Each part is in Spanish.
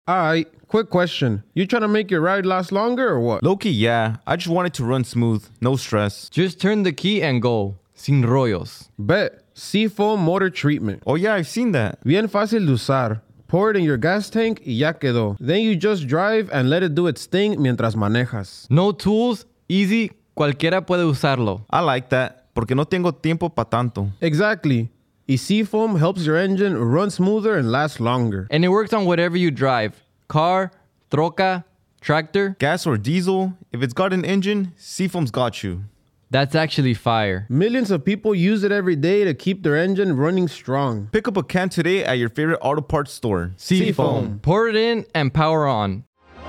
Alright, quick question. You trying to make your ride last longer or what? Low-key, yeah. I just want it to run smooth. No stress. Just turn the key and go. Sin rollos. Bet. Seafoam motor treatment. Oh yeah, I've seen that. Bien fácil de usar. Pour it in your gas tank y ya quedó. Then you just drive and let it do its thing mientras manejas. No tools, easy, cualquiera puede usarlo. I like that, porque no tengo tiempo pa' tanto. Exactly. Y Seafoam helps your engine run smoother and last longer. And it works on whatever you drive. Car, troca, tractor. Gas or diesel, if it's got an engine, Seafoam's got you. That's actually fire. Millions of people use it every day to keep their engine running strong. Pick up a can today at your favorite auto parts store. Seafoam. Pour it in and power on.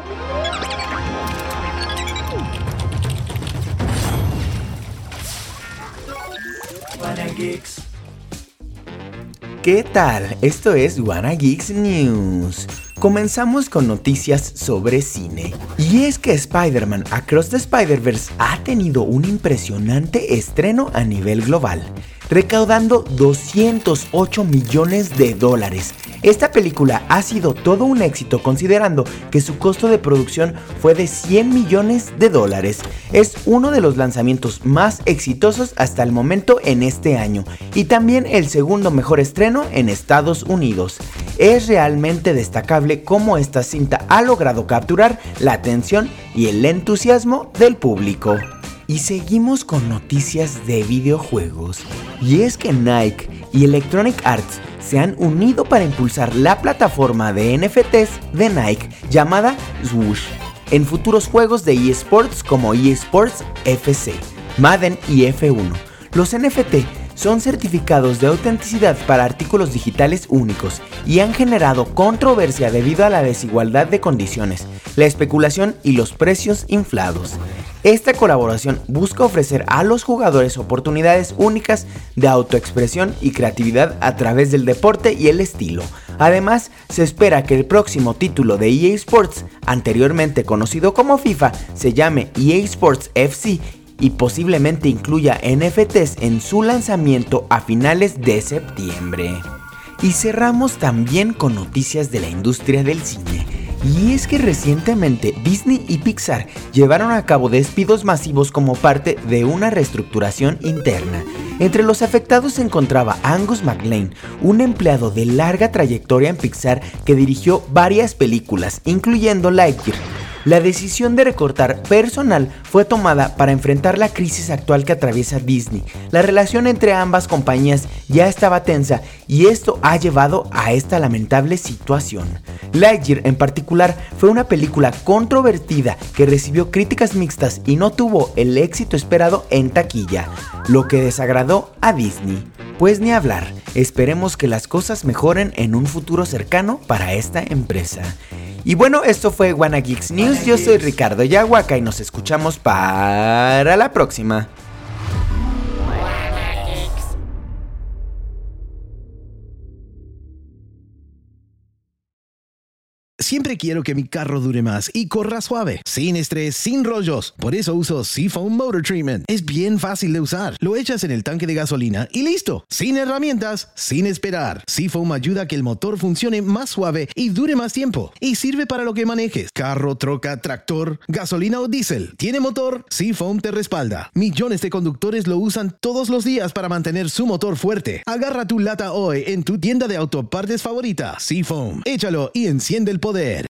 ¿Qué tal? Esto es Wanna Geeks News. Comenzamos con noticias sobre cine. Y es que Spider-Man Across the Spider-Verse ha tenido un impresionante estreno a nivel global, recaudando $208 millones. Esta película ha sido todo un éxito considerando que su costo de producción fue de $100 millones. Es uno de los lanzamientos más exitosos hasta el momento en este año y también el segundo mejor estreno en Estados Unidos. Es realmente destacable cómo esta cinta ha logrado capturar la atención y el entusiasmo del público. Y seguimos con noticias de videojuegos. Y es que Nike y Electronic Arts se han unido para impulsar la plataforma de NFTs de Nike llamada Swoosh en futuros juegos de eSports como eSports FC, Madden y F1. Los NFT son certificados de autenticidad para artículos digitales únicos y han generado controversia debido a la desigualdad de condiciones, la especulación y los precios inflados. Esta colaboración busca ofrecer a los jugadores oportunidades únicas de autoexpresión y creatividad a través del deporte y el estilo. Además, se espera que el próximo título de EA Sports, anteriormente conocido como FIFA, se llame EA Sports FC y posiblemente incluya NFTs en su lanzamiento a finales de septiembre. Y cerramos también con noticias de la industria del cine. Y es que recientemente Disney y Pixar llevaron a cabo despidos masivos como parte de una reestructuración interna. Entre los afectados se encontraba Angus MacLane, un empleado de larga trayectoria en Pixar que dirigió varias películas, incluyendo Lightyear. La decisión de recortar personal fue tomada para enfrentar la crisis actual que atraviesa Disney. La relación entre ambas compañías ya estaba tensa y esto ha llevado a esta lamentable situación. Lightyear en particular fue una película controvertida que recibió críticas mixtas y no tuvo el éxito esperado en taquilla, lo que desagradó a Disney. Pues ni hablar, esperemos que las cosas mejoren en un futuro cercano para esta empresa. Y bueno, esto fue Wanna Geeks News. Yo soy Ricardo Yahuaca y nos escuchamos para la próxima. Siempre quiero que mi carro dure más y corra suave, sin estrés, sin rollos. Por eso uso Seafoam Motor Treatment. Es bien fácil de usar. Lo echas en el tanque de gasolina y listo. Sin herramientas, sin esperar. Seafoam ayuda a que el motor funcione más suave y dure más tiempo. Y sirve para lo que manejes. Carro, troca, tractor, gasolina o diésel. ¿Tiene motor? Seafoam te respalda. Millones de conductores lo usan todos los días para mantener su motor fuerte. Agarra tu lata hoy en tu tienda de autopartes favorita. Seafoam. Échalo y enciende el poder.